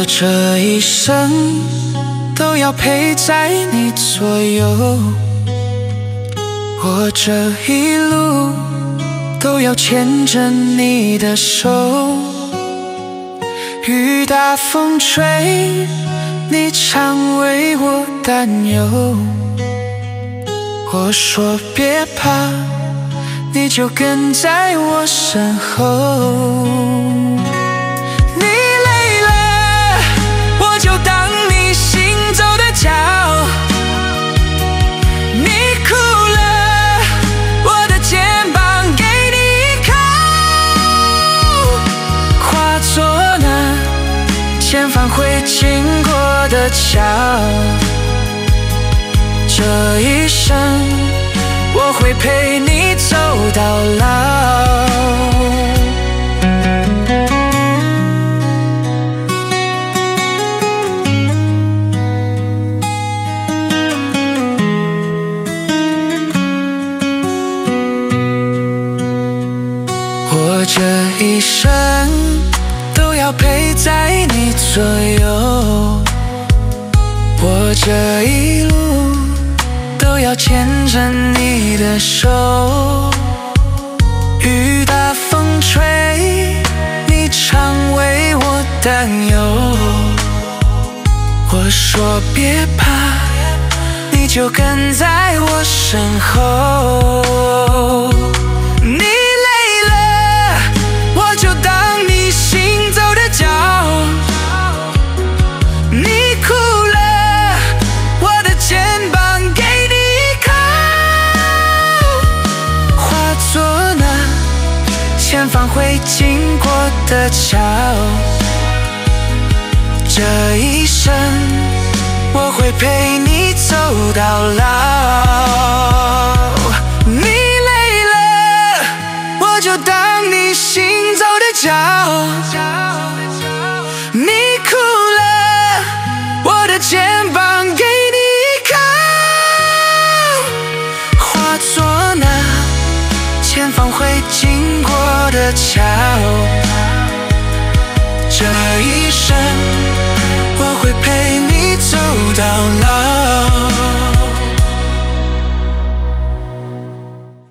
这一生都要陪在你左右，我这一路都要牵着你的手。雨打风吹，你常为我担忧。我说别怕，你就跟在我身后。你累了，我就当你行走的脚。你哭了，我的肩膀给你依靠。化作那前方会经过的桥。这一生我会陪你走到老。我这一生都要陪在你左右，我这一路都要牵着你的手。雨打风吹，你常为我担忧。我说别怕，你就跟在我身后。你累了，我就当你行走的脚。你哭了，我的肩膀给你依靠。化作那前方会经过的桥。这一生我会陪你走到老。你累了，我就当你行走的脚。你哭了，我的肩膀给你依靠。化作那前方会经过的桥。这一生我会陪你走到老。